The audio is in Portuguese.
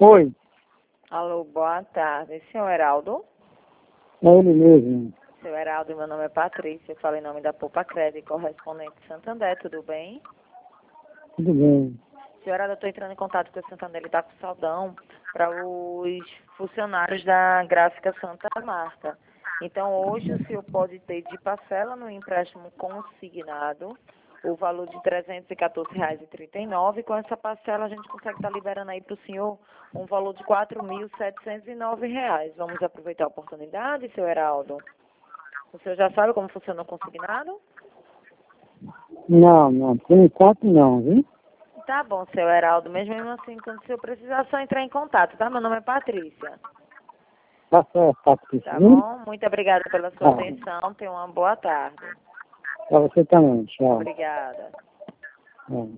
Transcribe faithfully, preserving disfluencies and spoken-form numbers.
Oi, Alô, boa tarde. Senhor Heraldo? é ele mesmo. Senhor Heraldo, meu nome é Patrícia. Eu falo em nome da Poupa Crédito, correspondente de Santander, tudo bem? Tudo bem. Senhor Heraldo, eu estou entrando em contato com o Santander, ele está com saudão para os funcionários da Gráfica Santa Marta. Então, hoje o senhor pode ter de parcela no empréstimo consignado o valor de trezentos e quatorze reais e trinta e nove. Com essa parcela, a gente consegue estar liberando aí para o senhor um valor de quatro mil setecentos e nove reais. Vamos aproveitar a oportunidade, senhor Heraldo? O senhor já sabe como funciona o consignado? Não, não, por enquanto não, viu? Tá bom, seu Heraldo. Mesmo assim, quando o senhor precisar, é só entrar em contato, tá? Meu nome é Patrícia. Tá certo, Patrícia, Tá viu? bom? Muito obrigada pela sua Tá. atenção. Tenha uma boa tarde. Pra você também, tchau. Obrigada. É.